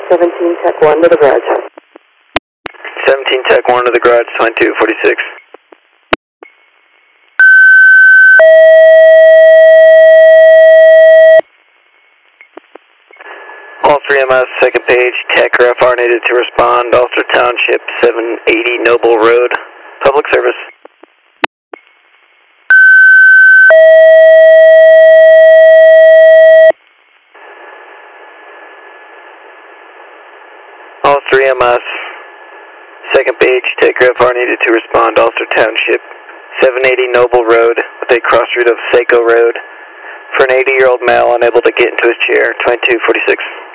17 Tech 1 to the garage. 17 Tech 1 to the garage, 2246. All 3 MS, second page, Tech or FR needed to respond, Ulster Township, 780 Noble Road, public service. All 3 MS, second page, Tech or FR needed to respond, Ulster Township, 780 Noble Road, with a cross route of Saco Road, for an 80-year-old male unable to get into his chair, 2246.